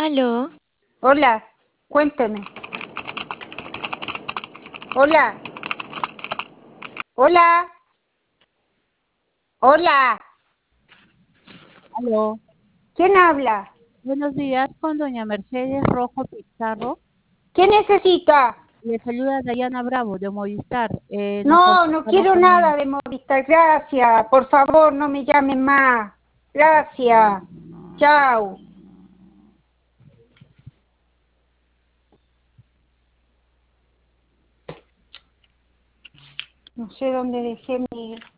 Aló, Hola, cuénteme. Hola, hola, hola. Aló, ¿Quién habla? buenos días con doña Mercedes Rojo Pizarro. ¿Qué necesita? Le saluda Dayana Bravo de Movistar. Nos No, no contactamos quiero nada de Movistar. Gracias. Por favor, no me llamen más. Gracias. Chao. No sé dónde dejé mi